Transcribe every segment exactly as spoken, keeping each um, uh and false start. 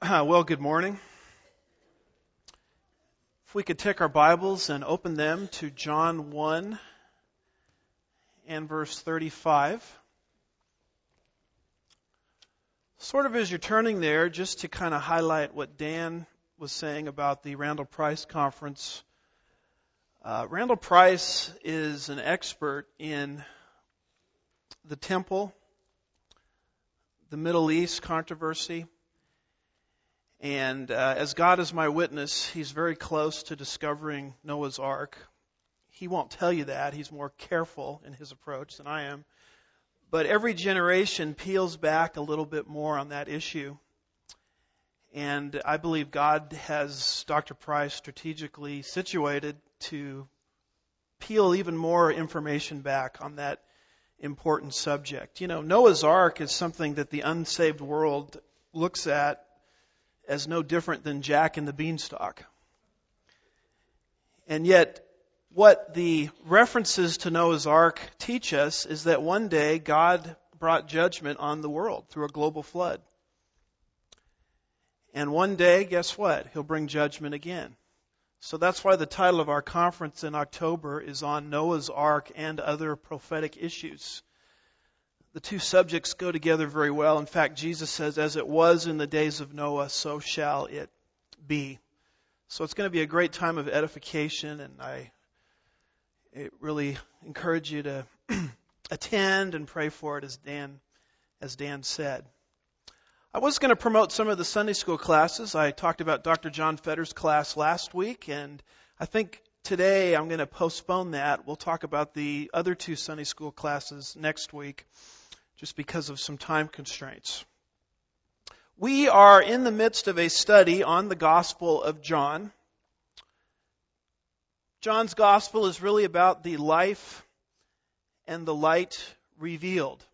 Well, good morning. If we could take our Bibles and open them to John one and verse thirty-five. Sort of as you're turning there, just to kind of highlight what Dan was saying about the Randall Price Conference. Uh, Randall Price is an expert in the temple, the Middle East controversy. And uh, as God is my witness, he's very close to discovering Noah's Ark. He won't tell you that. He's more careful in his approach than I am. But every generation peels back a little bit more on that issue. And I believe God has Doctor Price strategically situated to peel even more information back on that important subject. You know, Noah's Ark is something that the unsaved world looks at as no different than Jack and the Beanstalk. And yet, what the references to Noah's Ark teach us is that one day God brought judgment on the world through a global flood. And one day, guess what? He'll bring judgment again. So that's why the title of our conference in October is on Noah's Ark and Other Prophetic Issues. The two subjects go together very well. In fact, Jesus says, as it was in the days of Noah, so shall it be. So it's going to be a great time of edification, and I really encourage you to attend and pray for it, as Dan, as Dan said. I was going to promote some of the Sunday school classes. I talked about Doctor John Fetter's class last week, and I think today I'm going to postpone that. We'll talk about the other two Sunday school classes next week, just because of some time constraints. We are in the midst of a study on the Gospel of John. John's Gospel is really about the life and the light revealed.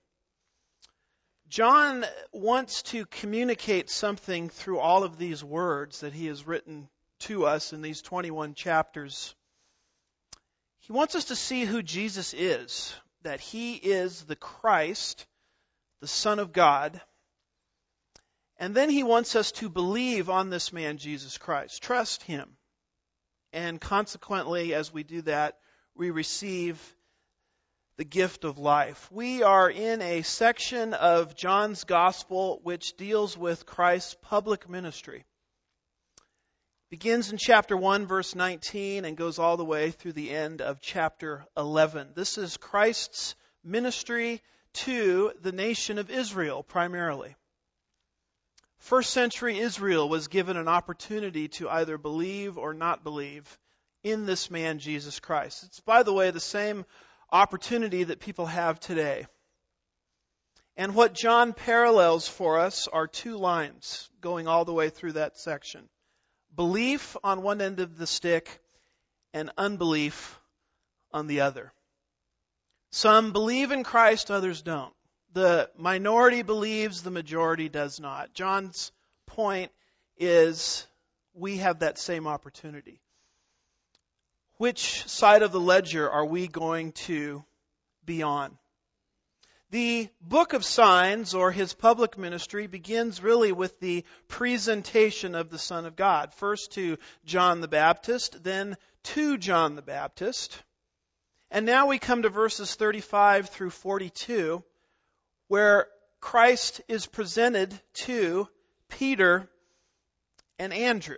John wants to communicate something through all of these words that he has written to us in these twenty-one chapters. He wants us to see who Jesus is, that he is the Christ, the Son of God. And then he wants us to believe on this man, Jesus Christ. Trust him. And consequently, as we do that, we receive the gift of life. We are in a section of John's Gospel which deals with Christ's public ministry. Begins in chapter one, verse nineteen, and goes all the way through the end of chapter eleven. This is Christ's ministry to the nation of Israel, primarily. First century Israel was given an opportunity to either believe or not believe in this man, Jesus Christ. It's, by the way, the same opportunity that people have today. And what John parallels for us are two lines going all the way through that section. Belief on one end of the stick and unbelief on the other. Some believe in Christ, others don't. The minority believes, the majority does not. John's point is we have that same opportunity. Which side of the ledger are we going to be on? The book of signs, or his public ministry, begins really with the presentation of the Son of God. First to John the Baptist, then to John the Baptist. And now we come to verses thirty-five through forty-two, where Christ is presented to Peter and Andrew.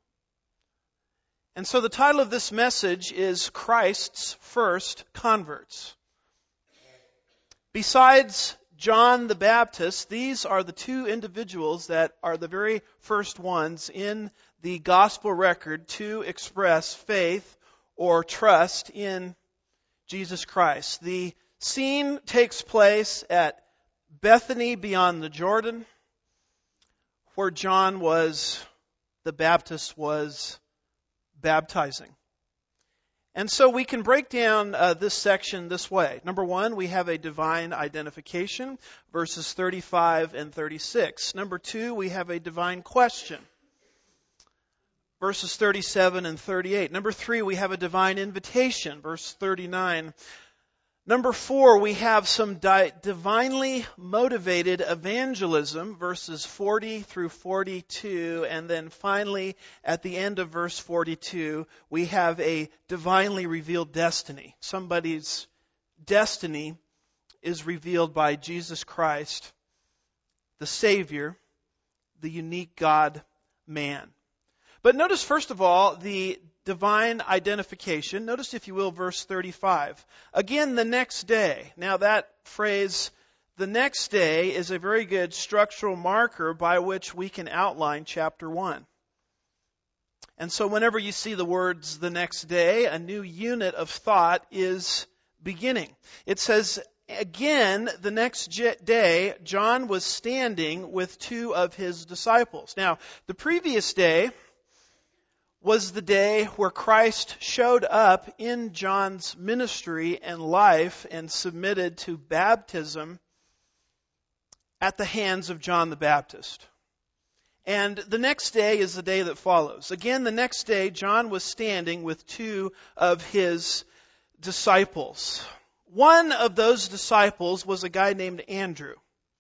And so the title of this message is Christ's First Converts. Besides John the Baptist, these are the two individuals that are the very first ones in the gospel record to express faith or trust in Jesus Christ. The scene takes place at Bethany beyond the Jordan, where John was, the Baptist was baptizing. And so we can break down uh, this section this way. Number one, we have a divine identification, verses thirty-five and thirty-six. Number two, we have a divine question, verses thirty-seven and thirty-eight. Number three, we have a divine invitation, verse thirty-nine. Number four, we have some di- divinely motivated evangelism, verses forty through forty-two, and then finally, at the end of verse forty-two, we have a divinely revealed destiny. Somebody's destiny is revealed by Jesus Christ, the Savior, the unique God-man. But notice, first of all, the divine identification. Notice, if you will, verse thirty-five. Again, the next day. Now that phrase, the next day, is a very good structural marker by which we can outline chapter one. And so whenever you see the words the next day, a new unit of thought is beginning. It says, again, the next day, John was standing with two of his disciples. Now, the previous day was the day where Christ showed up in John's ministry and life and submitted to baptism at the hands of John the Baptist. And the next day is the day that follows. Again, the next day, John was standing with two of his disciples. One of those disciples was a guy named Andrew.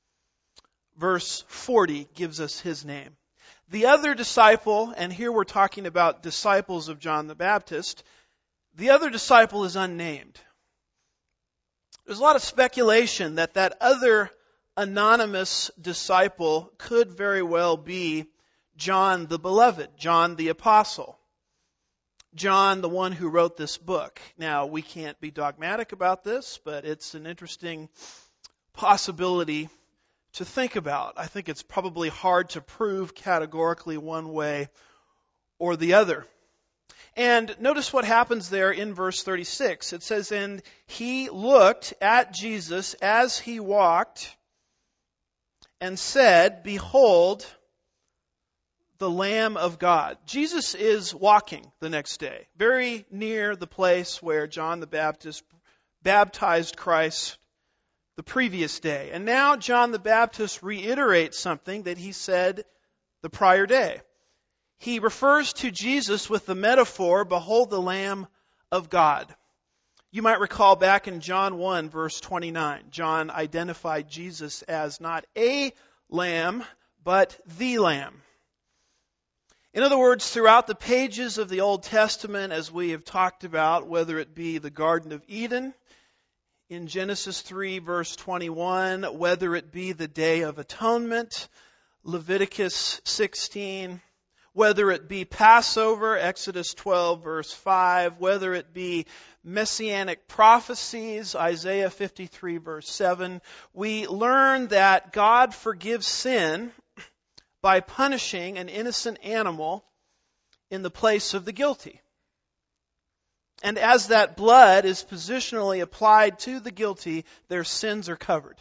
Verse forty gives us his name. The other disciple, and here we're talking about disciples of John the Baptist, the other disciple is unnamed. There's a lot of speculation that that other anonymous disciple could very well be John the Beloved, John the Apostle, John the one who wrote this book. Now, we can't be dogmatic about this, but it's an interesting possibility to think about. I think it's probably hard to prove categorically one way or the other. And notice what happens there in verse thirty-six. It says, and he looked at Jesus as he walked and said, behold, the Lamb of God. Jesus is walking the next day, very near the place where John the Baptist baptized Christ the previous day. And now John the Baptist reiterates something that he said the prior day. He refers to Jesus with the metaphor, behold the Lamb of God. You might recall back in John one, verse twenty-nine, John identified Jesus as not a lamb, but the Lamb. In other words, throughout the pages of the Old Testament, as we have talked about, whether it be the Garden of Eden, in Genesis three, verse twenty-one, whether it be the Day of Atonement, Leviticus sixteen, whether it be Passover, Exodus twelve, verse five, whether it be messianic prophecies, Isaiah fifty-three, verse seven, we learn that God forgives sin by punishing an innocent animal in the place of the guilty. And as that blood is positionally applied to the guilty, their sins are covered.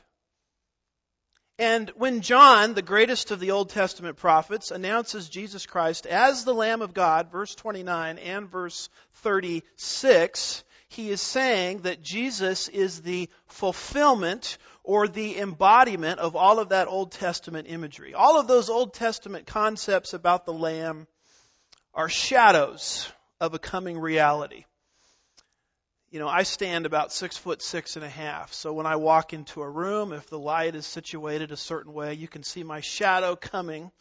And when John, the greatest of the Old Testament prophets, announces Jesus Christ as the Lamb of God, verse twenty-nine and verse thirty-six, he is saying that Jesus is the fulfillment or the embodiment of all of that Old Testament imagery. All of those Old Testament concepts about the Lamb are shadows of a coming reality. You know, I stand about six foot six and a half. So when I walk into a room, if the light is situated a certain way, you can see my shadow coming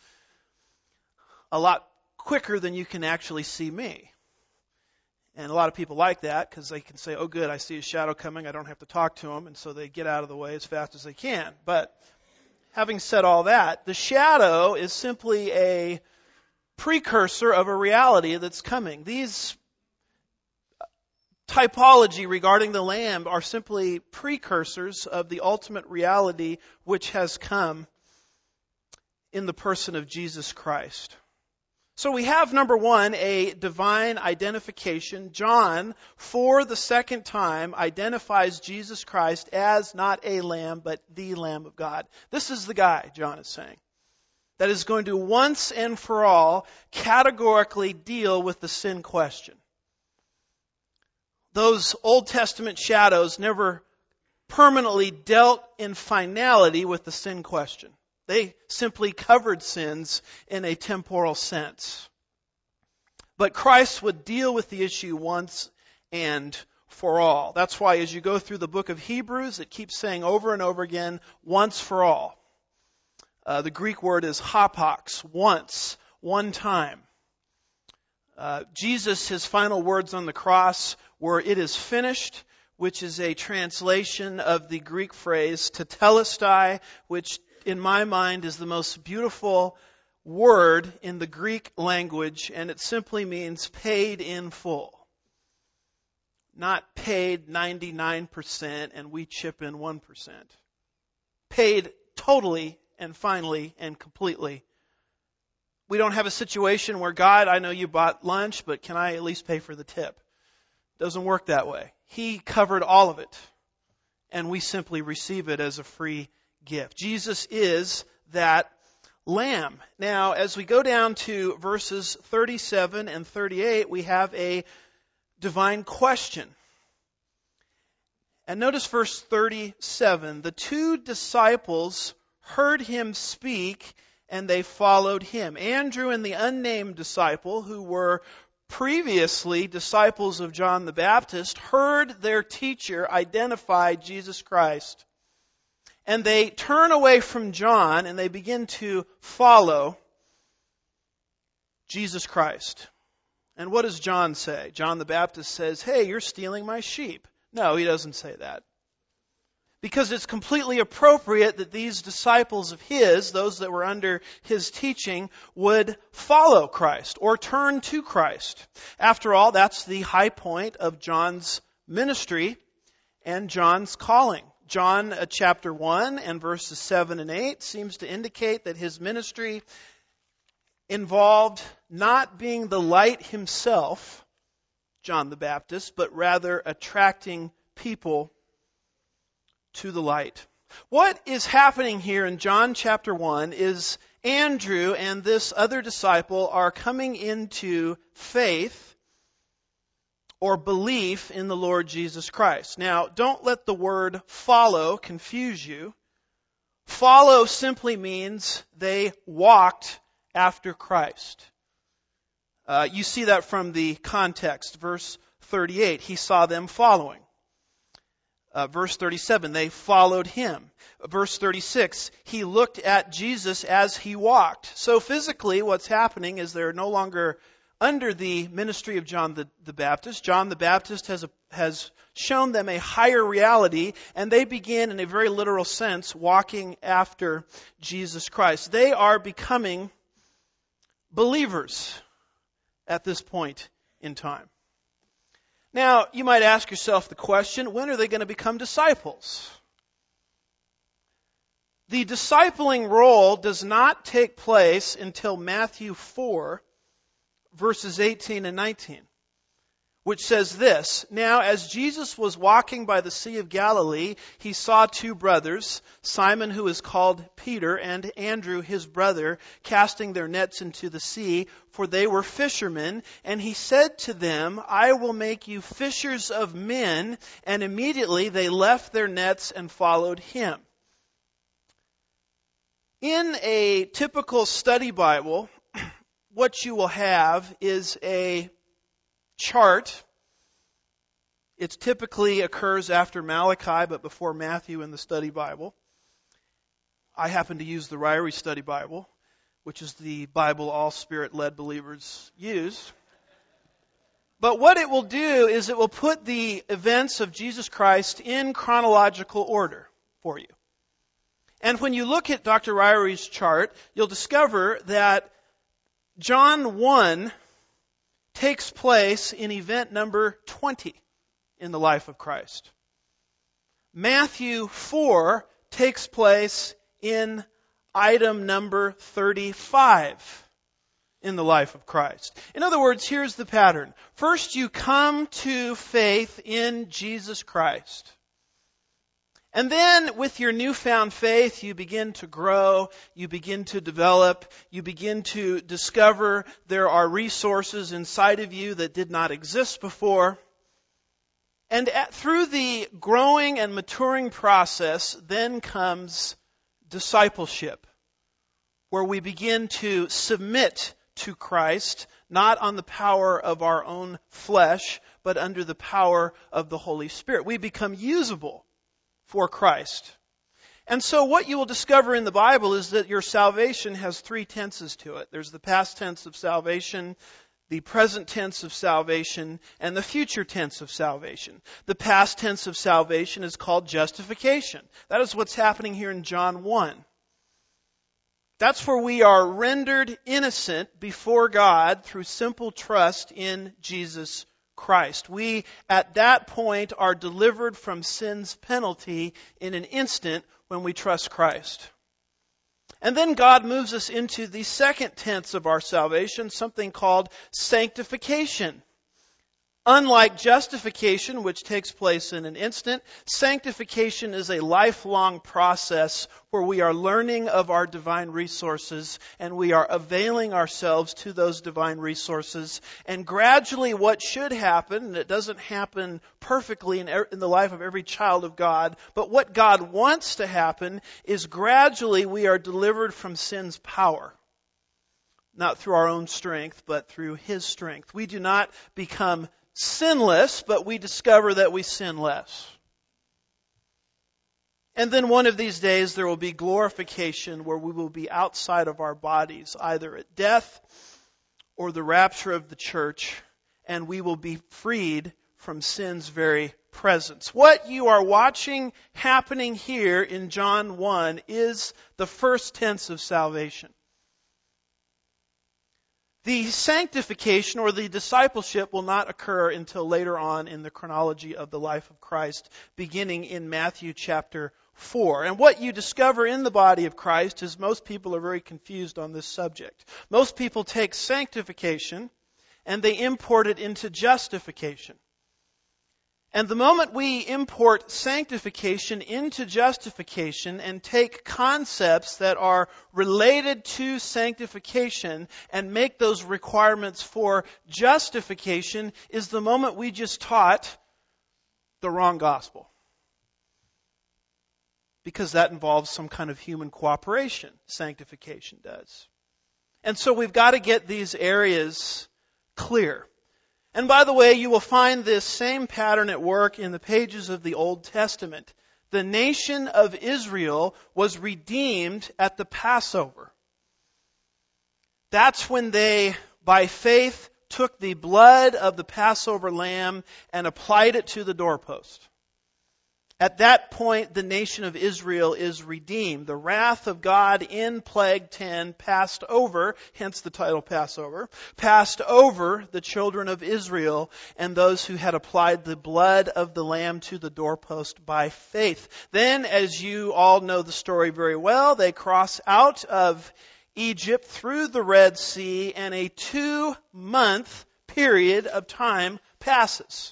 a lot quicker than you can actually see me. And a lot of people like that because they can say, oh good, I see a shadow coming, I don't have to talk to him. And so they get out of the way as fast as they can. But having said all that, the shadow is simply a precursor of a reality that's coming. These typology regarding the Lamb are simply precursors of the ultimate reality which has come in the person of Jesus Christ. So we have, number one, a divine identification. John, for the second time, identifies Jesus Christ as not a lamb, but the Lamb of God. This is the guy, John is saying, that is going to once and for all categorically deal with the sin question. Those Old Testament shadows never permanently dealt in finality with the sin question. They simply covered sins in a temporal sense. But Christ would deal with the issue once and for all. That's why as you go through the book of Hebrews, it keeps saying over and over again, once for all. Uh, the Greek word is hapax, once, one time. Uh, Jesus, his final words on the cross were, "It is finished," which is a translation of the Greek phrase tetelestai, which in my mind is the most beautiful word in the Greek language, and it simply means paid in full. Not paid ninety-nine percent and we chip in one percent. Paid totally and finally and completely. We don't have a situation where, God, I know you bought lunch, but can I at least pay for the tip? Doesn't work that way. He covered all of it, and we simply receive it as a free gift. Jesus is that Lamb. Now, as we go down to verses thirty-seven and thirty-eight, we have a divine question. And notice verse thirty-seven. The two disciples heard him speak, and they followed him. Andrew and the unnamed disciple, who were previously disciples of John the Baptist, heard their teacher identify Jesus Christ. And they turn away from John and they begin to follow Jesus Christ. And what does John say? John the Baptist says, "Hey, you're stealing my sheep." No, he doesn't say that. Because it's completely appropriate that these disciples of his, those that were under his teaching, would follow Christ or turn to Christ. After all, that's the high point of John's ministry and John's calling. John uh, chapter one and verses seven and eight seems to indicate that his ministry involved not being the light himself, John the Baptist, but rather attracting people to the light. What is happening here in John chapter one is Andrew and this other disciple are coming into faith or belief in the Lord Jesus Christ. Now, don't let the word follow confuse you. Follow simply means they walked after Christ. Uh, you see that from the context. Verse thirty-eight, he saw them following. Uh, verse thirty-seven, they followed him. Verse thirty-six, he looked at Jesus as he walked. So physically what's happening is they're no longer under the ministry of John the, the Baptist. John the Baptist has, a, has shown them a higher reality, and they begin in a very literal sense walking after Jesus Christ. They are becoming believers at this point in time. Now, you might ask yourself the question, when are they going to become disciples? The discipling role does not take place until Matthew four, verses eighteen and nineteen, which says this: "Now, as Jesus was walking by the Sea of Galilee, he saw two brothers, Simon, who is called Peter, and Andrew, his brother, casting their nets into the sea, for they were fishermen. And he said to them, 'I will make you fishers of men.' And immediately they left their nets and followed him." In a typical study Bible, what you will have is a chart. It typically occurs after Malachi, but before Matthew in the study Bible. I happen to use the Ryrie Study Bible, which is the Bible all Spirit-led believers use. But what it will do is it will put the events of Jesus Christ in chronological order for you. And when you look at Doctor Ryrie's chart, you'll discover that John one takes place in event number twenty in the life of Christ. Matthew four takes place in item number thirty-five in the life of Christ. In other words, here's the pattern. First, you come to faith in Jesus Christ. And then with your newfound faith, you begin to grow, you begin to develop, you begin to discover there are resources inside of you that did not exist before. And at, through the growing and maturing process, then comes discipleship, where we begin to submit to Christ, not on the power of our own flesh, but under the power of the Holy Spirit. We become usable for Christ. And so what you will discover in the Bible is that your salvation has three tenses to it. There's the past tense of salvation, the present tense of salvation, and the future tense of salvation. The past tense of salvation is called justification. That is what's happening here in John one. That's where we are rendered innocent before God through simple trust in Jesus Christ. We, at that point, are delivered from sin's penalty in an instant when we trust Christ. And then God moves us into the second tense of our salvation, something called sanctification. Unlike justification, which takes place in an instant, sanctification is a lifelong process where we are learning of our divine resources and we are availing ourselves to those divine resources. And gradually what should happen, and it doesn't happen perfectly in, in the life of every child of God, but what God wants to happen is gradually we are delivered from sin's power. Not through our own strength, but through His strength. We do not become sinless, but we discover that we sin less. And then one of these days there will be glorification where we will be outside of our bodies, either at death or the rapture of the church, and we will be freed from sin's very presence. What you are watching happening here in John one is the first tense of salvation. The sanctification or the discipleship will not occur until later on in the chronology of the life of Christ, beginning in Matthew chapter four. And what you discover in the body of Christ is most people are very confused on this subject. Most people take sanctification and they import it into justification. And the moment we import sanctification into justification and take concepts that are related to sanctification and make those requirements for justification is the moment we just taught the wrong gospel. Because that involves some kind of human cooperation, sanctification does. And so we've got to get these areas clear. And by the way, you will find this same pattern at work in the pages of the Old Testament. The nation of Israel was redeemed at the Passover. That's when they, by faith, took the blood of the Passover lamb and applied it to the doorpost. At that point, the nation of Israel is redeemed. The wrath of God in Plague ten passed over, hence the title Passover, passed over the children of Israel and those who had applied the blood of the Lamb to the doorpost by faith. Then, as you all know the story very well, they cross out of Egypt through the Red Sea, and a two-month period of time passes.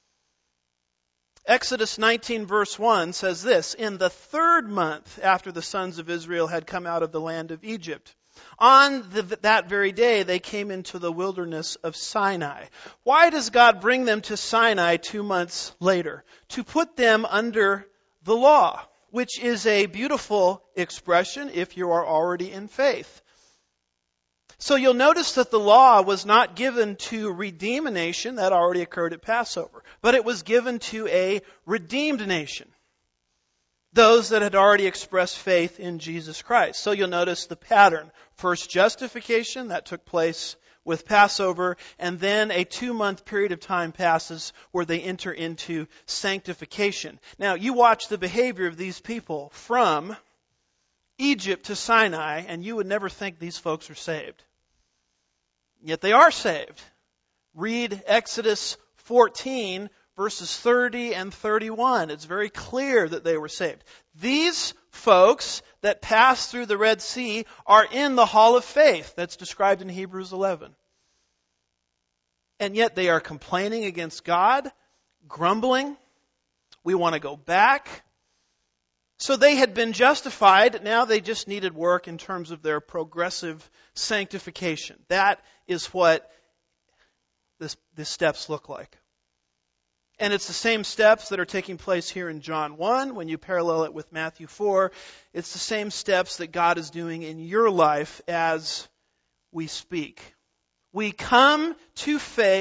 Exodus nineteen verse one says this, "In the third month after the sons of Israel had come out of the land of Egypt, on the, that very day they came into the wilderness of Sinai." Why does God bring them to Sinai two months later? To put them under the law, which is a beautiful expression if you are already in faith. So you'll notice that the law was not given to redeem a nation, that already occurred at Passover, but it was given to a redeemed nation, those that had already expressed faith in Jesus Christ. So you'll notice the pattern. First justification, that took place with Passover, and then a two-month period of time passes where they enter into sanctification. Now, you watch the behavior of these people from Egypt to Sinai, and you would never think these folks are saved. Yet they are saved. Read Exodus fourteen, verses thirty and thirty-one. It's very clear that they were saved. These folks that passed through the Red Sea are in the hall of faith that's described in Hebrews eleven. And yet they are complaining against God, grumbling. We want to go back. So they had been justified. Now they just needed work in terms of their progressive sanctification. That is what this, these steps look like. And it's the same steps that are taking place here in John one. When you parallel it with Matthew four, it's the same steps that God is doing in your life as we speak. We come to faith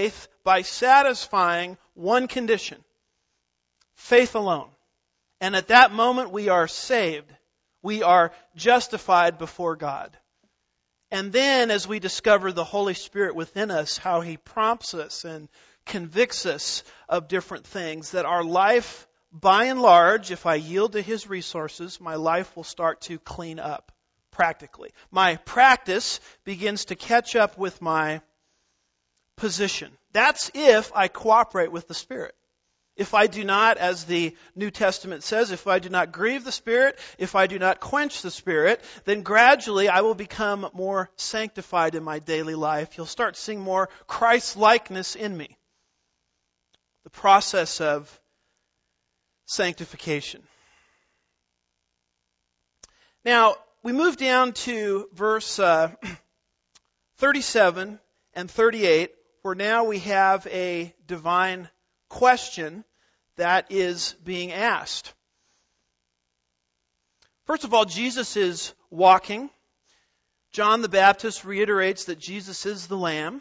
by satisfying one condition: faith alone. And at that moment we are saved. We are justified before God. And then as we discover the Holy Spirit within us, how He prompts us and convicts us of different things, that our life, by and large, if I yield to His resources, my life will start to clean up practically. My practice begins to catch up with my position. That's if I cooperate with the Spirit. If I do not, as the New Testament says, if I do not grieve the Spirit, if I do not quench the Spirit, then gradually I will become more sanctified in my daily life. You'll start seeing more Christ-likeness in me. The process of sanctification. Now, we move down to verse uh, thirty-seven and thirty-eight, where now we have a divine question that is being asked. First of all, Jesus is walking. John the Baptist reiterates that Jesus is the Lamb.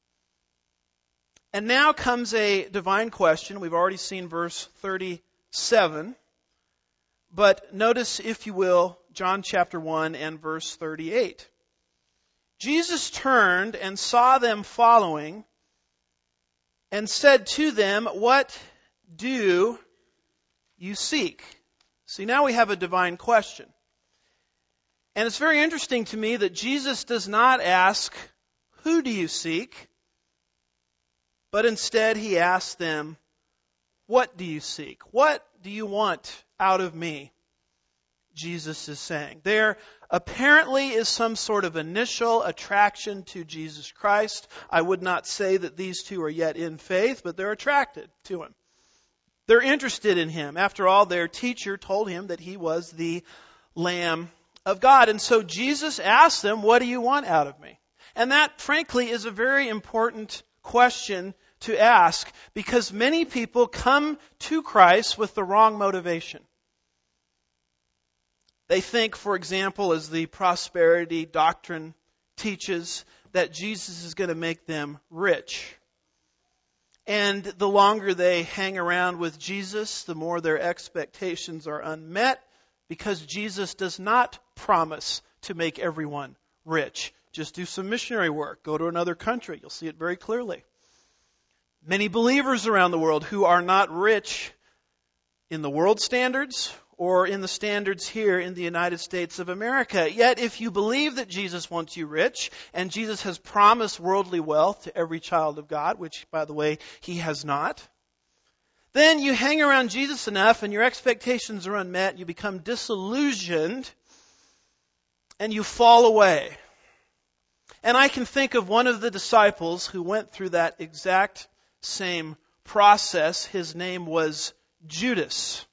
And now comes a divine question. We've already seen verse thirty-seven. But notice, if you will, John chapter one and verse thirty-eight. Jesus turned and saw them following, and said to them, "What do you seek?" See, now we have a divine question. And it's very interesting to me that Jesus does not ask, "Who do you seek?" But instead He asks them, "What do you seek? What do you want out of me?" Jesus is saying. There apparently is some sort of initial attraction to Jesus Christ. I would not say that these two are yet in faith, but they're attracted to Him. They're interested in Him. After all, their teacher told him that He was the Lamb of God. And so Jesus asked them, "What do you want out of me?" And that, frankly, is a very important question to ask, because many people come to Christ with the wrong motivation. They think, for example, as the prosperity doctrine teaches, that Jesus is going to make them rich. And the longer they hang around with Jesus, the more their expectations are unmet, because Jesus does not promise to make everyone rich. Just do some missionary work. Go to another country. You'll see it very clearly. Many believers around the world who are not rich in the world standards or in the standards here in the United States of America. Yet if you believe that Jesus wants you rich, and Jesus has promised worldly wealth to every child of God, which, by the way, He has not, then you hang around Jesus enough and your expectations are unmet, you become disillusioned, and you fall away. And I can think of one of the disciples who went through that exact same process. His name was Judas.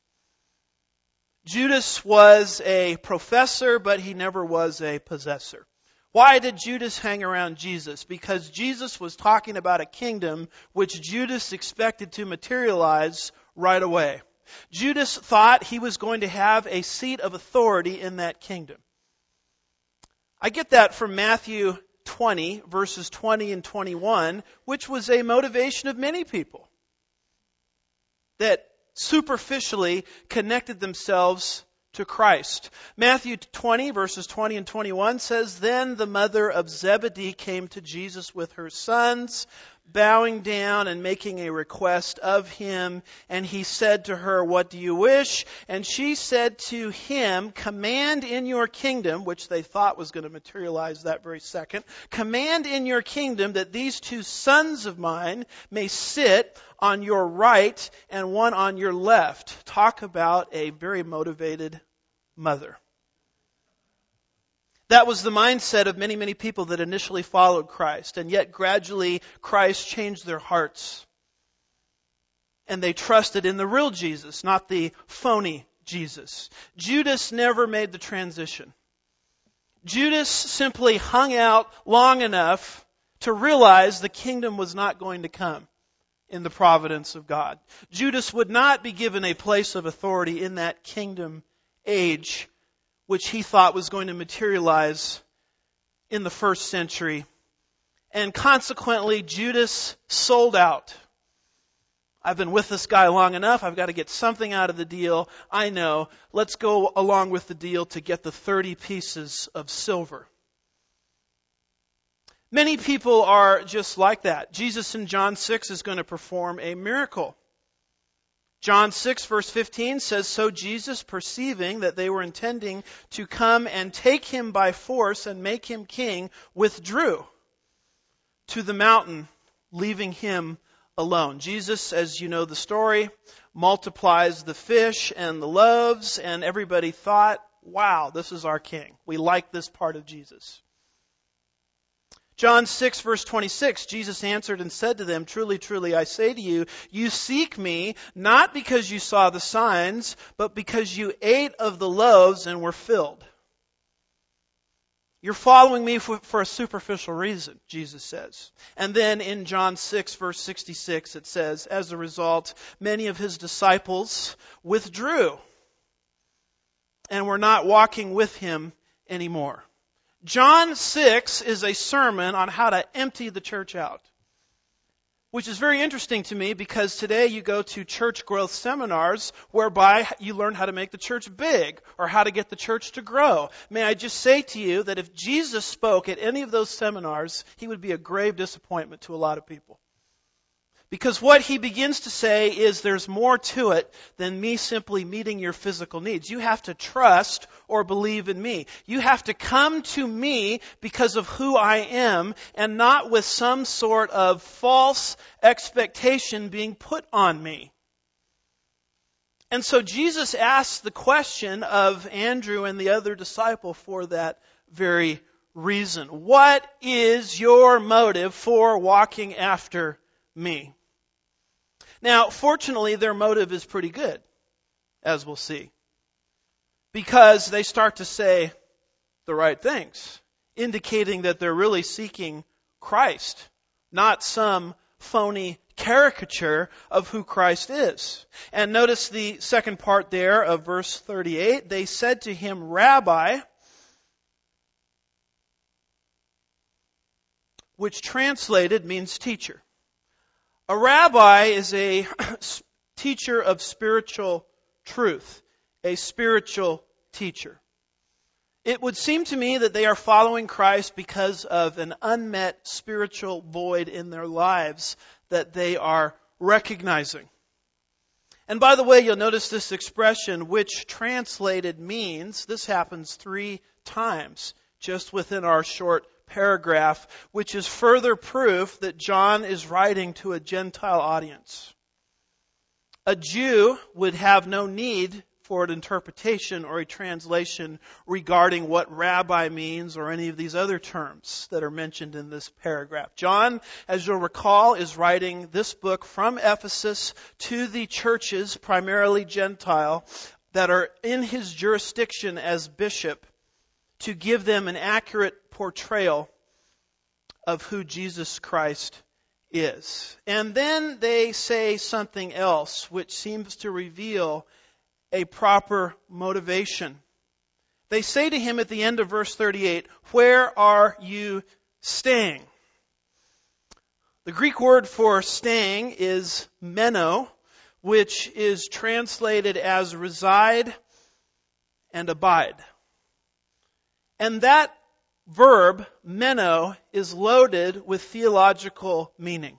Judas was a professor, but he never was a possessor. Why did Judas hang around Jesus? Because Jesus was talking about a kingdom which Judas expected to materialize right away. Judas thought he was going to have a seat of authority in that kingdom. I get that from Matthew twenty, verses twenty and twenty-one, which was a motivation of many people that superficially connected themselves to Christ. Matthew twenty, verses twenty and twenty-one says, "Then the mother of Zebedee came to Jesus with her sons, bowing down and making a request of Him. And He said to her, 'What do you wish?' And she said to Him, 'Command in your kingdom,'" which they thought was going to materialize that very second, "'command in your kingdom that these two sons of mine may sit on your right and one on your left.'" Talk about a very motivated mother. That was the mindset of many, many people that initially followed Christ, and yet gradually Christ changed their hearts. And they trusted in the real Jesus, not the phony Jesus. Judas never made the transition. Judas simply hung out long enough to realize the kingdom was not going to come in the providence of God. Judas would not be given a place of authority in that kingdom age, which he thought was going to materialize in the first century and consequently Judas sold out. I've been with this guy long enough. I've got to get something out of the deal. I know. Let's go along with the deal to get the thirty pieces of silver. Many people are just like that. Jesus in John six is going to perform a miracle. John six verse fifteen says, "So Jesus, perceiving that they were intending to come and take him by force and make him king, withdrew to the mountain, leaving him alone." Jesus, as you know the story, multiplies the fish and the loaves, and everybody thought, wow, this is our king. We like this part of Jesus. John six verse twenty-six, Jesus answered and said to them, "Truly, truly, I say to you, you seek me not because you saw the signs, but because you ate of the loaves and were filled." You're following me for, for a superficial reason, Jesus says. And then in John six verse sixty-six it says, as a result, many of his disciples withdrew and were not walking with him anymore. John six is a sermon on how to empty the church out, which is very interesting to me because today you go to church growth seminars whereby you learn how to make the church big or how to get the church to grow. May I just say to you that if Jesus spoke at any of those seminars, he would be a grave disappointment to a lot of people. Because what he begins to say is there's more to it than me simply meeting your physical needs. You have to trust or believe in me. You have to come to me because of who I am and not with some sort of false expectation being put on me. And so Jesus asks the question of Andrew and the other disciple for that very reason. What is your motive for walking after me? Now, fortunately, their motive is pretty good, as we'll see, because they start to say the right things, indicating that they're really seeking Christ, not some phony caricature of who Christ is. And notice the second part there of verse thirty-eight. They said to him, "Rabbi," which translated means teacher. A rabbi is a teacher of spiritual truth, a spiritual teacher. It would seem to me that they are following Christ because of an unmet spiritual void in their lives that they are recognizing. And by the way, you'll notice this expression, which translated means, this happens three times just within our short paragraph, which is further proof that John is writing to a Gentile audience. A Jew would have no need for an interpretation or a translation regarding what rabbi means or any of these other terms that are mentioned in this paragraph. John, as you'll recall, is writing this book from Ephesus to the churches, primarily Gentile, that are in his jurisdiction as bishop, to give them an accurate portrayal of who Jesus Christ is. And then they say something else which seems to reveal a proper motivation. They say to him at the end of verse thirty-eight, "Where are you staying?" The Greek word for staying is meno, which is translated as reside and abide. And that verb, meno, is loaded with theological meaning.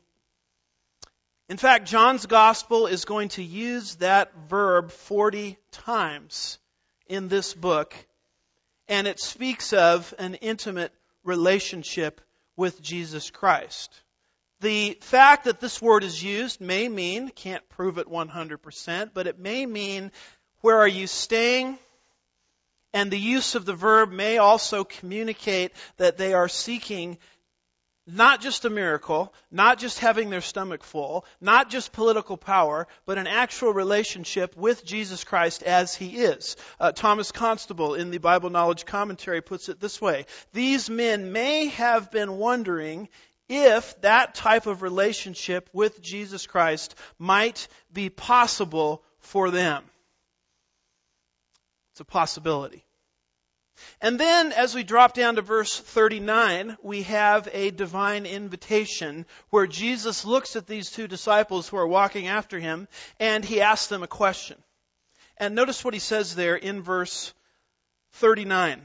In fact, John's gospel is going to use that verb forty times in this book, and it speaks of an intimate relationship with Jesus Christ. The fact that this word is used may mean, can't prove it one hundred percent, but it may mean, where are you staying? And the use of the verb may also communicate that they are seeking not just a miracle, not just having their stomach full, not just political power, but an actual relationship with Jesus Christ as He is. Uh, Thomas Constable in the Bible Knowledge Commentary puts it this way: these men may have been wondering if that type of relationship with Jesus Christ might be possible for them. It's a possibility. And then as we drop down to verse thirty-nine, we have a divine invitation where Jesus looks at these two disciples who are walking after him and he asks them a question. And notice what he says there in verse thirty-nine.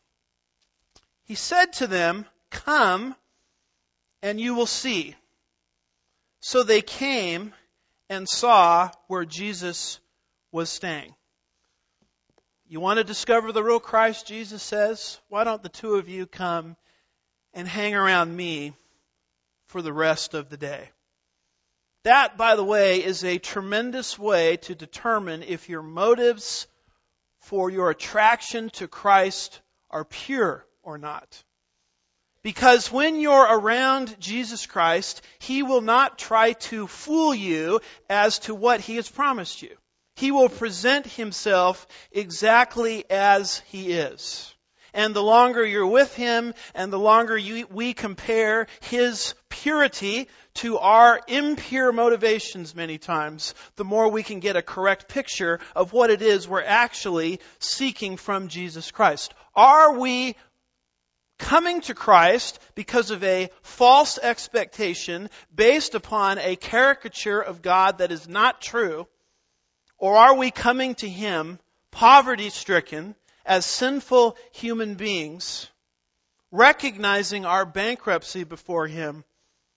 He said to them, "Come and you will see." So they came and saw where Jesus was staying. You want to discover the real Christ, Jesus says? Why don't the two of you come and hang around me for the rest of the day? That, by the way, is a tremendous way to determine if your motives for your attraction to Christ are pure or not. Because when you're around Jesus Christ, He will not try to fool you as to what He has promised you. He will present Himself exactly as He is. And the longer you're with Him, and the longer you, we compare His purity to our impure motivations many times, the more we can get a correct picture of what it is we're actually seeking from Jesus Christ. Are we coming to Christ because of a false expectation based upon a caricature of God that is not true? Or are we coming to Him poverty-stricken as sinful human beings, recognizing our bankruptcy before Him,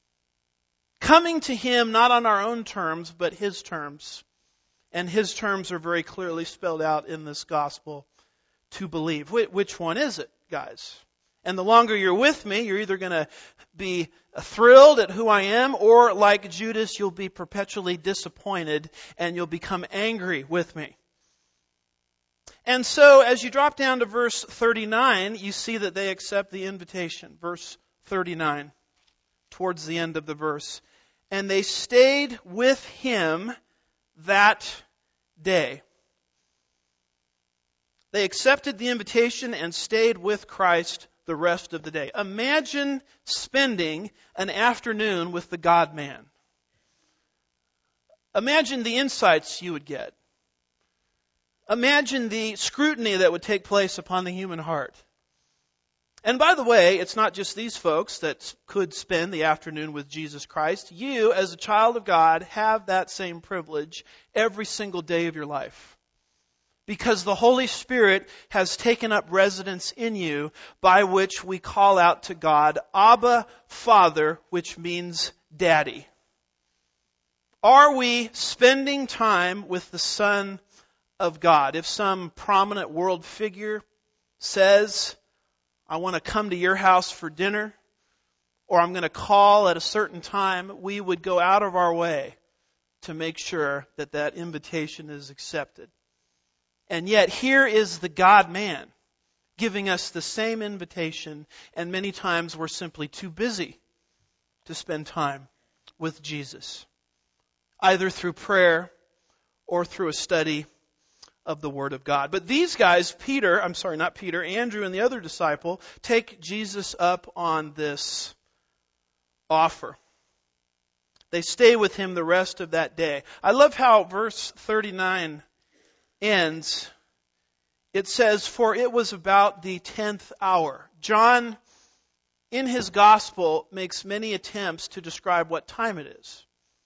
coming to Him not on our own terms, but His terms? And His terms are very clearly spelled out in this gospel to believe. Which one is it, guys? And the longer you're with me, you're either going to be thrilled at who I am, or like Judas, you'll be perpetually disappointed and you'll become angry with me. And so as you drop down to verse thirty-nine, you see that they accept the invitation. Verse thirty-nine, towards the end of the verse. And they stayed with Him that day. They accepted the invitation and stayed with Christ the rest of the day. Imagine spending an afternoon with the God-man. Imagine the insights you would get. Imagine the scrutiny that would take place upon the human heart. And by the way, it's not just these folks that could spend the afternoon with Jesus Christ. You, as a child of God, have that same privilege every single day of your life. Because the Holy Spirit has taken up residence in you, by which we call out to God, Abba, Father, which means Daddy. Are we spending time with the Son of God? If some prominent world figure says, I want to come to your house for dinner, or I'm going to call at a certain time, we would go out of our way to make sure that that invitation is accepted. And yet here is the God-man giving us the same invitation, and many times we're simply too busy to spend time with Jesus, either through prayer or through a study of the Word of God. But these guys, Peter, I'm sorry, not Peter, Andrew and the other disciple, take Jesus up on this offer. They stay with Him the rest of that day. I love how verse thirty-nine ends. It says, for it was about the tenth hour. John, in his gospel, makes many attempts to describe what time it is.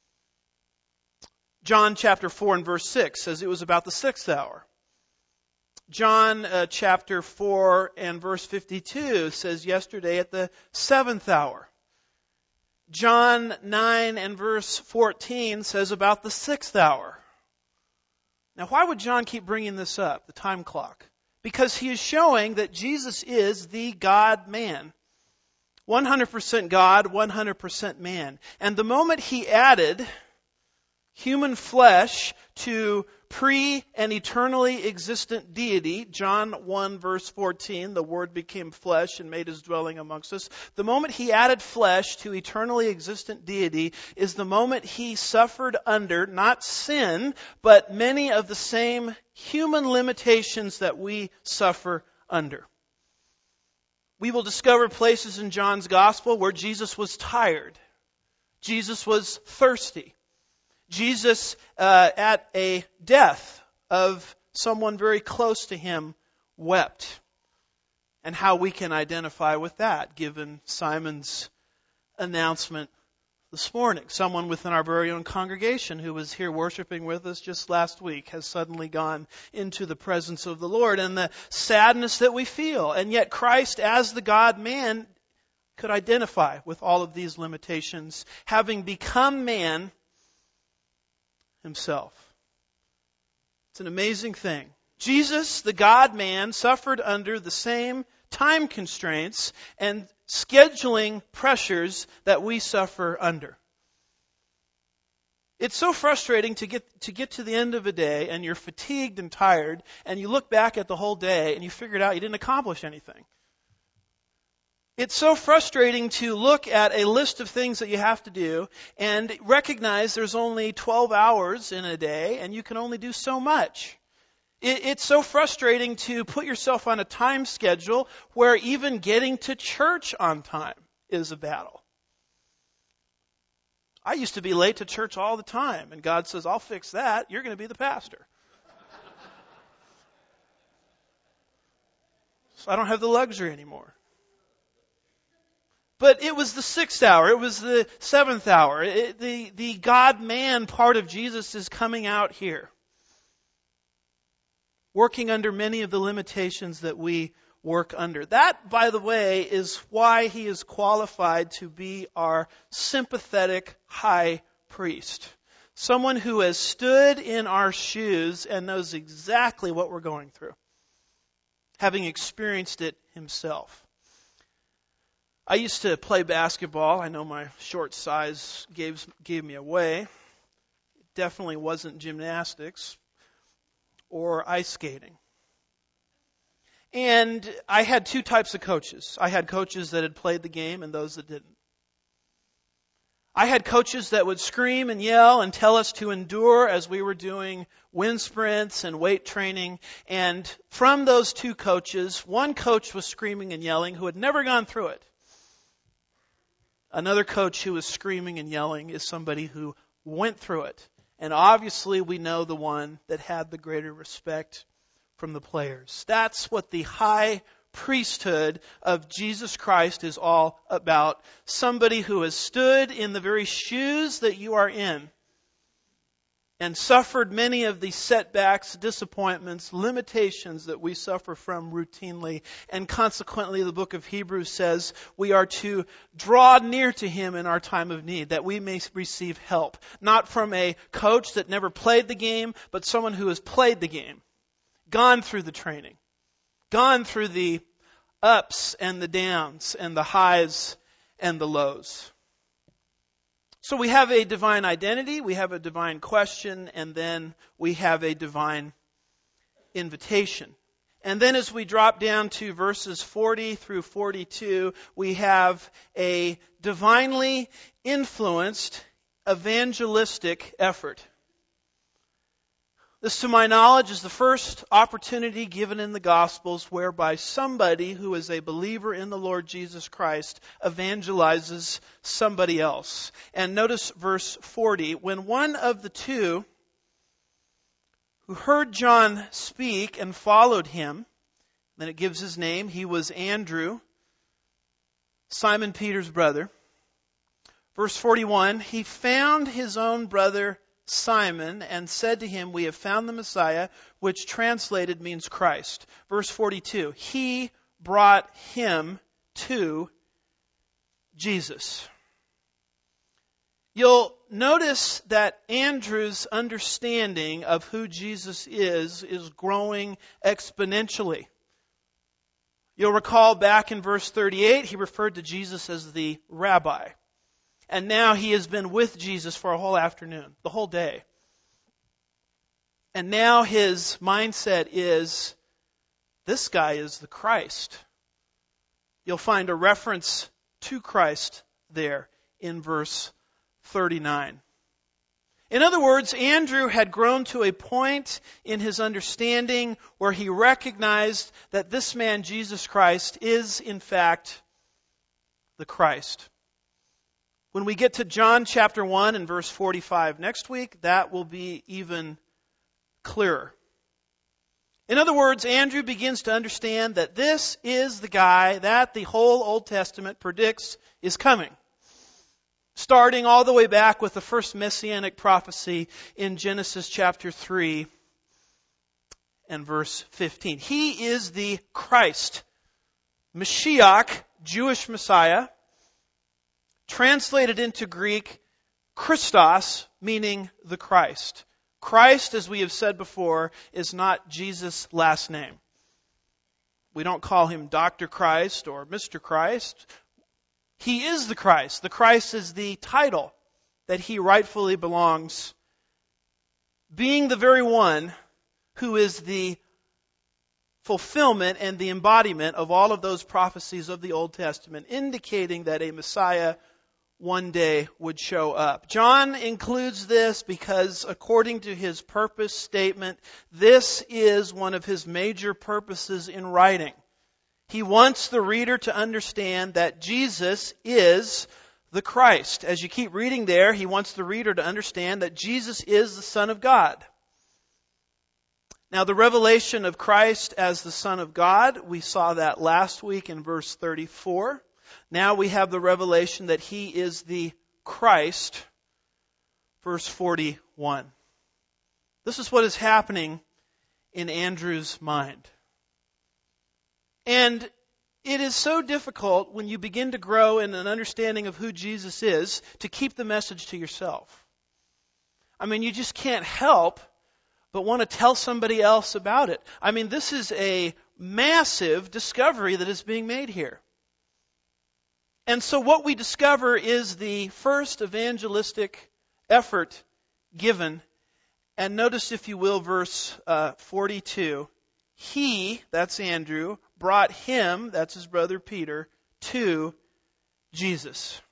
John chapter four and verse six says it was about the sixth hour. John uh, chapter four and verse fifty-two says yesterday at the seventh hour. John nine and verse fourteen says about the sixth hour. Now, why would John keep bringing this up, the time clock? Because he is showing that Jesus is the God-man. one hundred percent God, one hundred percent man. And the moment He added human flesh to pre and eternally existent deity, John one verse fourteen, the Word became flesh and made His dwelling amongst us. The moment He added flesh to eternally existent deity is the moment He suffered under, not sin, but many of the same human limitations that we suffer under. We will discover places in John's Gospel where Jesus was tired. Jesus was thirsty. Jesus, uh, at a death of someone very close to Him, wept. and how we can identify with that, given Simon's announcement this morning. Someone within our very own congregation who was here worshiping with us just last week has suddenly gone into the presence of the Lord, and the sadness that we feel. And yet Christ, as the God-man, could identify with all of these limitations, having become man himself. It's an amazing thing. Jesus, the God-man, suffered under the same time constraints and scheduling pressures that we suffer under. It's so frustrating to get to get to the end of a day and you're fatigued and tired, and you look back at the whole day and you figured out you didn't accomplish anything. It's so frustrating to look at a list of things that you have to do and recognize there's only twelve hours in a day and you can only do so much. It, it's so frustrating to put yourself on a time schedule where even getting to church on time is a battle. I used to be late to church all the time, and God says, I'll fix that. You're going to be the pastor. So I don't have the luxury anymore. But it was the sixth hour. It was the seventh hour. It, the, the God-man part of Jesus is coming out here, working under many of the limitations that we work under. That, by the way, is why he is qualified to be our sympathetic high priest. Someone who has stood in our shoes and knows exactly what we're going through, having experienced it himself. I used to play basketball. I know my short size gave, gave me away. It definitely wasn't gymnastics or ice skating. And I had two types of coaches. I had coaches that had played the game and those that didn't. I had coaches that would scream and yell and tell us to endure as we were doing wind sprints and weight training. And from those two coaches, one coach was screaming and yelling who had never gone through it. Another coach who was screaming and yelling is somebody who went through it. And obviously we know the one that had the greater respect from the players. That's what the high priesthood of Jesus Christ is all about. Somebody who has stood in the very shoes that you are in and suffered many of the setbacks, disappointments, limitations that we suffer from routinely. And consequently, the book of Hebrews says we are to draw near to Him in our time of need, that we may receive help. Not from a coach that never played the game, but someone who has played the game, gone through the training, gone through the ups and the downs and the highs and the lows. So we have a divine identity, we have a divine question, and then we have a divine invitation. And then as we drop down to verses forty through forty-two, we have a divinely influenced evangelistic effort. This, to my knowledge, is the first opportunity given in the Gospels whereby somebody who is a believer in the Lord Jesus Christ evangelizes somebody else. And notice verse forty. When one of the two who heard John speak and followed him, then it gives his name, he was Andrew, Simon Peter's brother. Verse forty-one, he found his own brother Simon and said to him, we have found the Messiah, which translated means Christ. Verse forty-two, he brought him to Jesus. You'll notice that Andrew's understanding of who Jesus is is growing exponentially. You'll recall back in verse thirty-eight, he referred to Jesus as the rabbi. And now he has been with Jesus for a whole afternoon, the whole day. And now his mindset is, this guy is the Christ. You'll find a reference to Christ there in verse thirty-nine. In other words, Andrew had grown to a point in his understanding where he recognized that this man, Jesus Christ, is in fact the Christ. When we get to John chapter one and verse forty-five next week, that will be even clearer. In other words, Andrew begins to understand that this is the guy that the whole Old Testament predicts is coming. Starting all the way back with the first messianic prophecy in Genesis chapter three and verse fifteen. He is the Christ, Mashiach, Jewish Messiah, translated into Greek, Christos, meaning the Christ. Christ, as we have said before, is not Jesus' last name. We don't call him Doctor Christ or Mister Christ. He is the Christ. The Christ is the title that he rightfully belongs, being the very one who is the fulfillment and the embodiment of all of those prophecies of the Old Testament, indicating that a Messiah one day would show up. John includes this because, according to his purpose statement, this is one of his major purposes in writing. He wants the reader to understand that Jesus is the Christ. As you keep reading there, he wants the reader to understand that Jesus is the Son of God. Now, the revelation of Christ as the Son of God, we saw that last week in verse thirty-four. Now we have the revelation that he is the Christ, verse forty-one. This is what is happening in Andrew's mind. And it is so difficult when you begin to grow in an understanding of who Jesus is to keep the message to yourself. I mean, you just can't help but want to tell somebody else about it. I mean, this is a massive discovery that is being made here. And so what we discover is the first evangelistic effort given. And notice, if you will, verse uh, forty-two. He, that's Andrew, brought him, that's his brother Peter, to Jesus.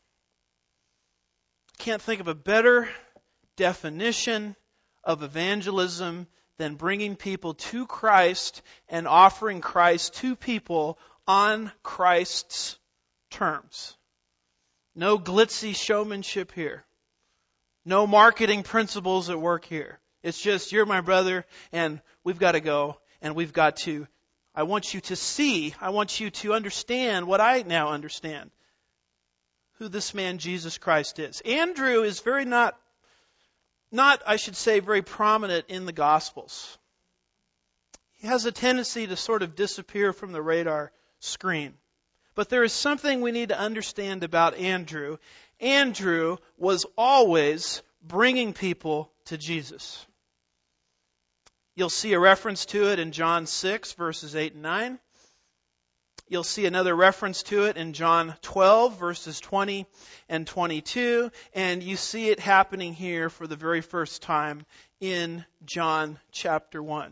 Can't think of a better definition of evangelism than bringing people to Christ and offering Christ to people on Christ's terms. No glitzy showmanship here. No marketing principles at work here. It's just, you're my brother, and we've got to go, and we've got to, I want you to see, I want you to understand what I now understand, who this man Jesus Christ is. Andrew is very not, not, I should say, very prominent in the Gospels. He has a tendency to sort of disappear from the radar screen. But there is something we need to understand about Andrew. Andrew was always bringing people to Jesus. You'll see a reference to it in John six, verses eight and nine. You'll see another reference to it in John twelve, verses twenty and twenty-two. And you see it happening here for the very first time in John chapter one.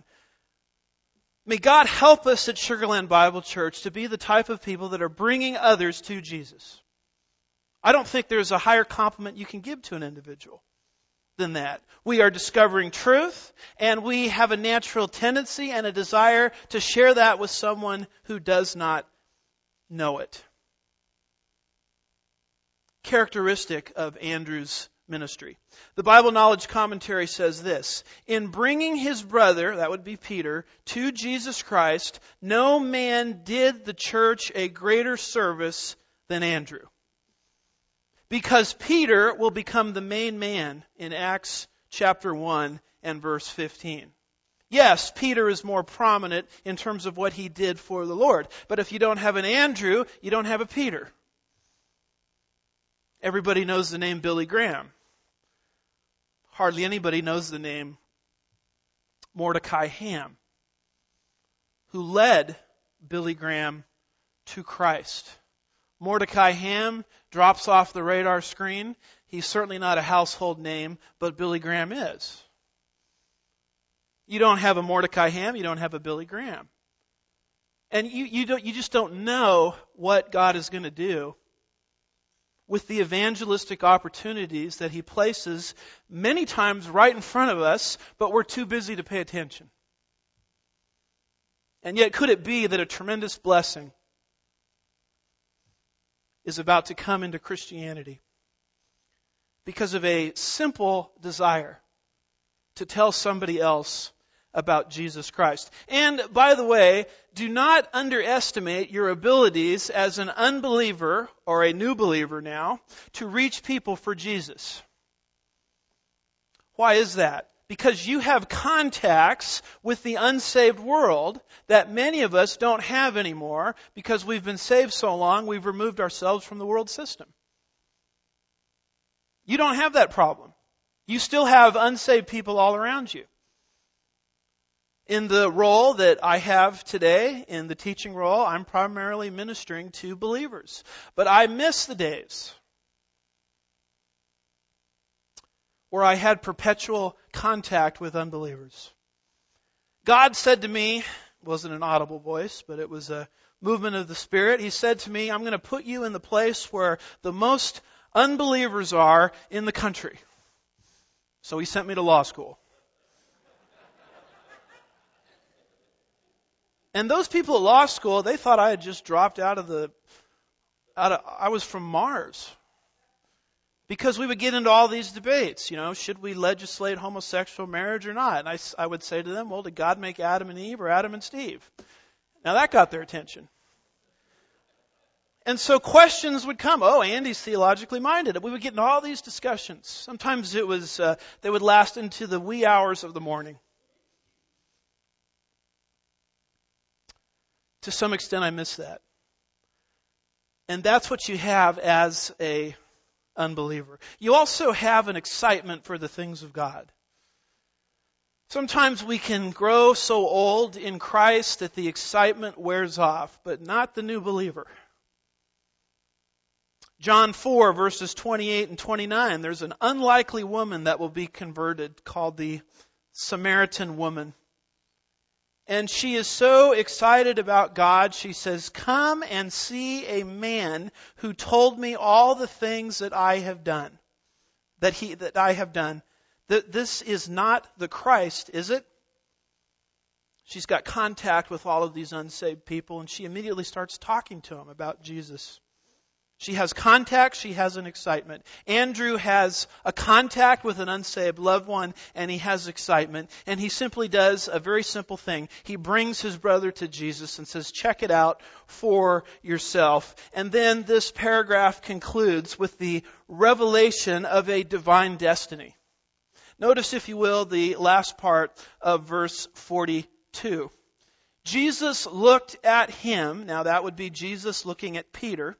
May God help us at Sugar Land Bible Church to be the type of people that are bringing others to Jesus. I don't think there's a higher compliment you can give to an individual than that. We are discovering truth, and we have a natural tendency and a desire to share that with someone who does not know it. Characteristic of Andrew's ministry. The Bible Knowledge Commentary says this: in bringing his brother, that would be Peter, to Jesus Christ, no man did the church a greater service than Andrew. Because Peter will become the main man in Acts chapter one and verse fifteen. Yes, Peter is more prominent in terms of what he did for the Lord. But if you don't have an Andrew, you don't have a Peter. Everybody knows the name Billy Graham. Hardly anybody knows the name Mordecai Ham, who led Billy Graham to Christ. Mordecai Ham drops off the radar screen. He's certainly not a household name, but Billy Graham is. You don't have a Mordecai Ham, you don't have a Billy Graham. And you, you, don't, you just don't know what God is going to do with the evangelistic opportunities that He places many times right in front of us, but we're too busy to pay attention. And yet, could it be that a tremendous blessing is about to come into Christianity because of a simple desire to tell somebody else about Jesus Christ. And, by the way, do not underestimate your abilities as an unbeliever, or a new believer now, to reach people for Jesus. Why is that? Because you have contacts with the unsaved world that many of us don't have anymore because we've been saved so long, we've removed ourselves from the world system. You don't have that problem. You still have unsaved people all around you. In the role that I have today, in the teaching role, I'm primarily ministering to believers. But I miss the days where I had perpetual contact with unbelievers. God said to me, it wasn't an audible voice, but it was a movement of the Spirit. He said to me, I'm going to put you in the place where the most unbelievers are in the country. So He sent me to law school. And those people at law school, they thought I had just dropped out of the, out of, I was from Mars. Because we would get into all these debates, you know, should we legislate homosexual marriage or not? And I, I would say to them, well, did God make Adam and Eve or Adam and Steve? Now that got their attention. And so questions would come. Oh, Andy's theologically minded. We would get into all these discussions. Sometimes it was, uh, they would last into the wee hours of the morning. To some extent, I miss that. And that's what you have as a unbeliever. You also have an excitement for the things of God. Sometimes we can grow so old in Christ that the excitement wears off, but not the new believer. John four, verses twenty-eight and twenty-nine, there's an unlikely woman that will be converted called the Samaritan woman. And she is so excited about God, she says, come and see a man who told me all the things that I have done. That he that I have done. That this is not the Christ, is it? She's got contact with all of these unsaved people, and she immediately starts talking to them about Jesus. She has contact, she has an excitement. Andrew has a contact with an unsaved loved one, and he has excitement. And he simply does a very simple thing. He brings his brother to Jesus and says, check it out for yourself. And then this paragraph concludes with the revelation of a divine destiny. Notice, if you will, the last part of verse forty-two. Jesus looked at him, now that would be Jesus looking at Peter,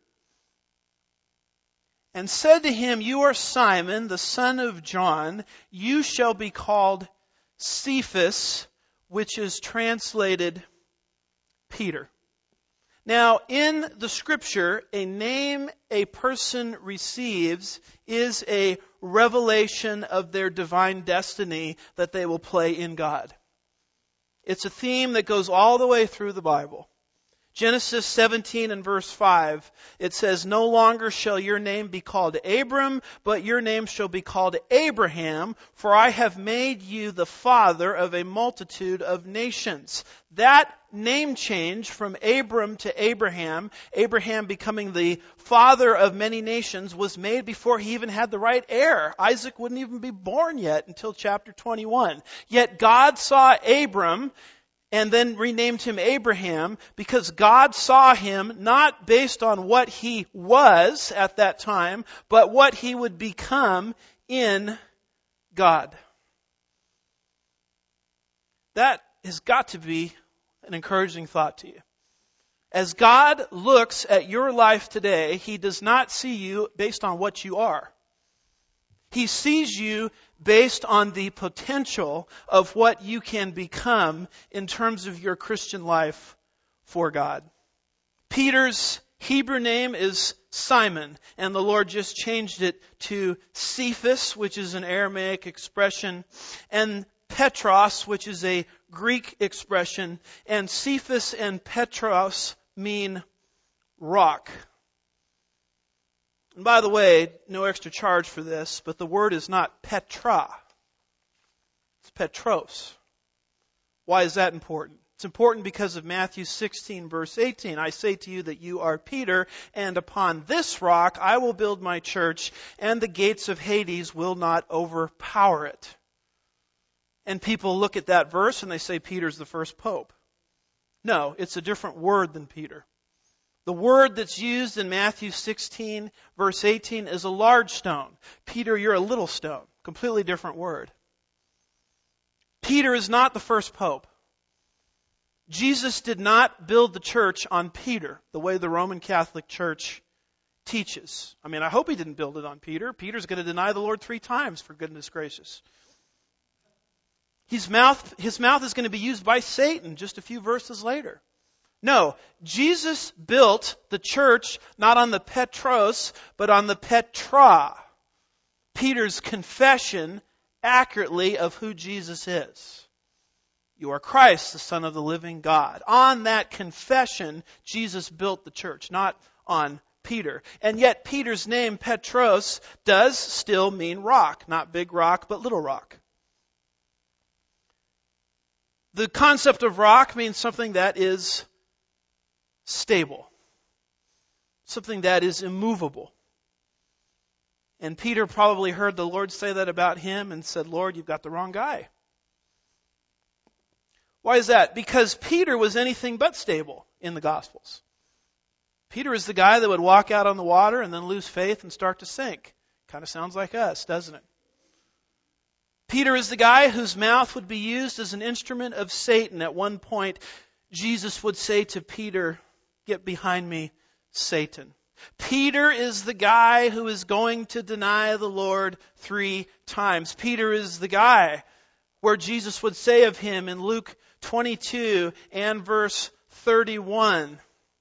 and said to him, you are Simon, the son of John. You shall be called Cephas, which is translated Peter. Now, in the Scripture, a name a person receives is a revelation of their divine destiny that they will play in God. It's a theme that goes all the way through the Bible. Genesis seventeen and verse five, it says, no longer shall your name be called Abram, but your name shall be called Abraham, for I have made you the father of a multitude of nations. That name change from Abram to Abraham, Abraham becoming the father of many nations, was made before he even had the right heir. Isaac wouldn't even be born yet until chapter twenty-one. Yet God saw Abram and then renamed him Abraham because God saw him not based on what he was at that time, but what he would become in God. That has got to be an encouraging thought to you. As God looks at your life today, He does not see you based on what you are. He sees you based on the potential of what you can become in terms of your Christian life for God. Peter's Hebrew name is Simon, and the Lord just changed it to Cephas, which is an Aramaic expression, and Petros, which is a Greek expression, and Cephas and Petros mean rock. And by the way, no extra charge for this, but the word is not Petra. It's Petros. Why is that important? It's important because of Matthew sixteen, verse eighteen. I say to you that you are Peter, and upon this rock I will build my church, and the gates of Hades will not overpower it. And people look at that verse and they say Peter's the first pope. No, it's a different word than Peter. The word that's used in Matthew sixteen, verse eighteen, is a large stone. Peter, you're a little stone. Completely different word. Peter is not the first pope. Jesus did not build the church on Peter, the way the Roman Catholic Church teaches. I mean, I hope he didn't build it on Peter. Peter's going to deny the Lord three times, for goodness gracious. His mouth, his mouth is going to be used by Satan just a few verses later. No, Jesus built the church not on the Petros, but on the Petra. Peter's confession accurately of who Jesus is. You are Christ, the Son of the living God. On that confession, Jesus built the church, not on Peter. And yet Peter's name, Petros, does still mean rock. Not big rock, but little rock. The concept of rock means something that is stable. Something that is immovable. And Peter probably heard the Lord say that about him and said, Lord, you've got the wrong guy. Why is that? Because Peter was anything but stable in the Gospels. Peter is the guy that would walk out on the water and then lose faith and start to sink. Kind of sounds like us, doesn't it? Peter is the guy whose mouth would be used as an instrument of Satan. At one point, Jesus would say to Peter, get behind me, Satan. Peter is the guy who is going to deny the Lord three times. Peter is the guy where Jesus would say of him in Luke twenty-two and verse thirty-one,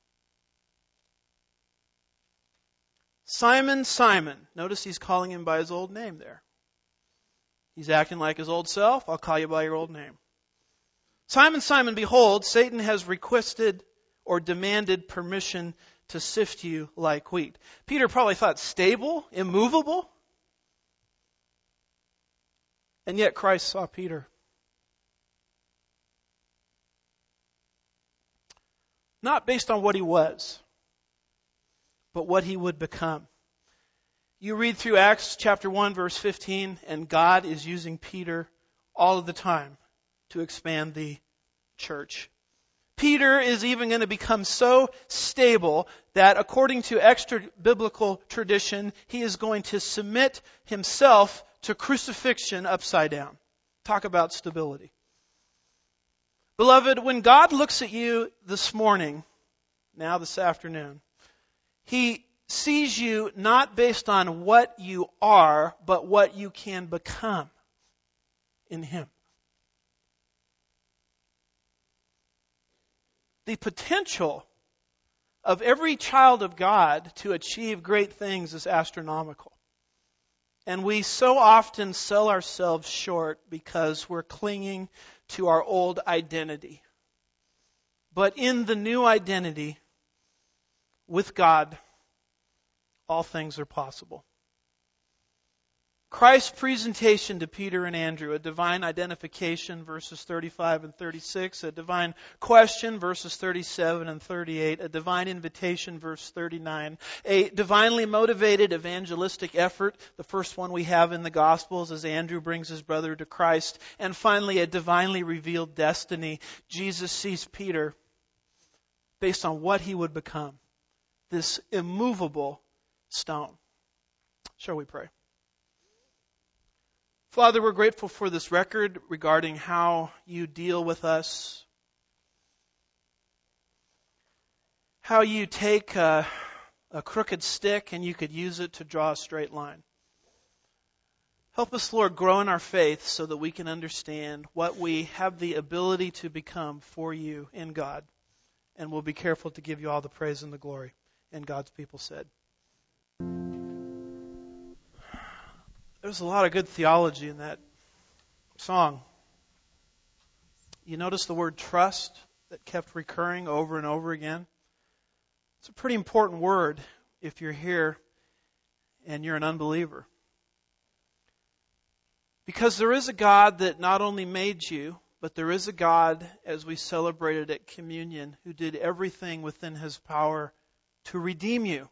Simon, Simon. Notice he's calling him by his old name there. He's acting like his old self. I'll call you by your old name. Simon, Simon, behold, Satan has requested or demanded permission to sift you like wheat. Peter probably thought stable, immovable. And yet Christ saw Peter. Not based on what he was, but what he would become. You read through Acts chapter one, verse fifteen, and God is using Peter all of the time to expand the church. Peter is even going to become so stable that according to extra biblical tradition, he is going to submit himself to crucifixion upside down. Talk about stability. Beloved, when God looks at you this morning, now this afternoon, He sees you not based on what you are, but what you can become in Him. The potential of every child of God to achieve great things is astronomical. And we so often sell ourselves short because we're clinging to our old identity. But in the new identity, with God, all things are possible. Christ's presentation to Peter and Andrew, a divine identification, verses thirty-five and thirty-six, a divine question, verses thirty-seven and thirty-eight, a divine invitation, verse thirty-nine, a divinely motivated evangelistic effort, the first one we have in the Gospels as Andrew brings his brother to Christ, and finally a divinely revealed destiny. Jesus sees Peter based on what he would become, this immovable stone. Shall we pray? Father, we're grateful for this record regarding how you deal with us, how you take a, a crooked stick and you could use it to draw a straight line. Help us, Lord, grow in our faith so that we can understand what we have the ability to become for you in God. And we'll be careful to give you all the praise and the glory. And God's people said. There's a lot of good theology in that song. You notice the word trust that kept recurring over and over again? It's a pretty important word if you're here and you're an unbeliever. Because there is a God that not only made you, but there is a God, as we celebrated at communion, who did everything within His power to redeem you.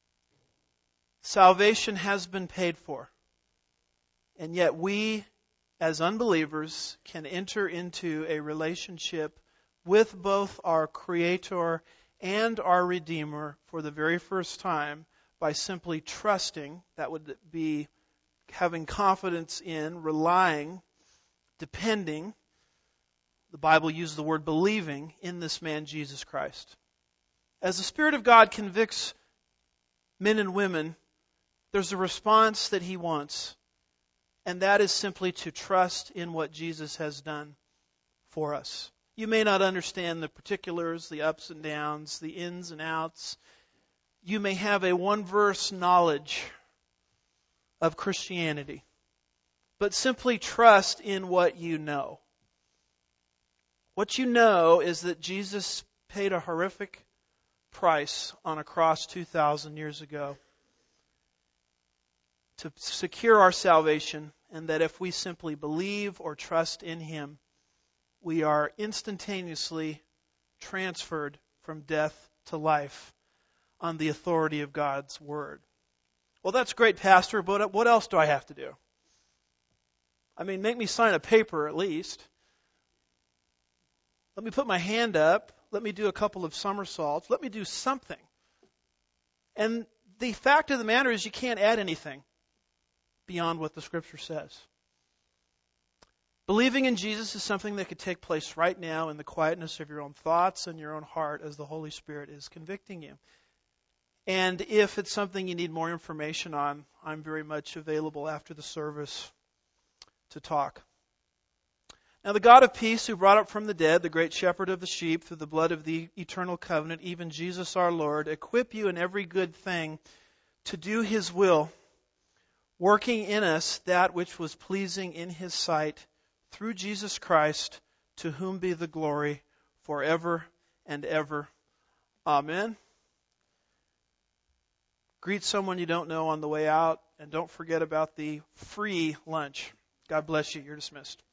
Salvation has been paid for. And yet we as unbelievers, can enter into a relationship with both our Creator and our Redeemer for the very first time by simply trusting. That would be having confidence in, relying, depending. The Bible uses the word believing in this man, Jesus Christ. As the Spirit of God convicts men and women, there's a response that He wants, and that is simply to trust in what Jesus has done for us. You may not understand the particulars, the ups and downs, the ins and outs. You may have a one-verse knowledge of Christianity, but simply trust in what you know. What you know is that Jesus paid a horrific price on a cross two thousand years ago to secure our salvation, and that if we simply believe or trust in Him, we are instantaneously transferred from death to life on the authority of God's Word. Well, that's great, Pastor, but what else do I have to do? I mean, make me sign a paper at least. Let me put my hand up. Let me do a couple of somersaults. Let me do something. And the fact of the matter is you can't add anything beyond what the Scripture says. Believing in Jesus is something that could take place right now in the quietness of your own thoughts and your own heart as the Holy Spirit is convicting you. And if it's something you need more information on, I'm very much available after the service to talk. Now the God of peace, who brought up from the dead the great shepherd of the sheep through the blood of the eternal covenant, even Jesus our Lord, equip you in every good thing to do His will, working in us that which was pleasing in His sight, through Jesus Christ, to whom be the glory forever and ever. Amen. Greet someone you don't know on the way out, and don't forget about the free lunch. God bless you. You're dismissed.